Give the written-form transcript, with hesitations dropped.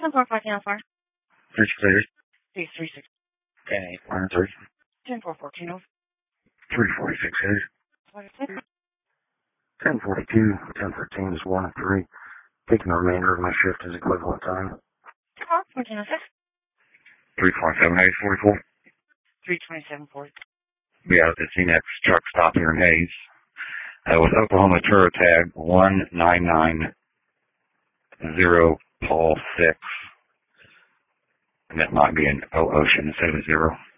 10-4-14-04. 368. 336. 10-8-1-3. 10-4-14-04. 346. 10:42, 10:13 is 1 and 3. Taking the remainder of my shift as equivalent time. 1406. 347, 44. 327-40. Be out at the CNX truck stop here in Hayes. With Oklahoma Turo tag 1990 Paul 6. And that might be an O Ocean instead of a 0.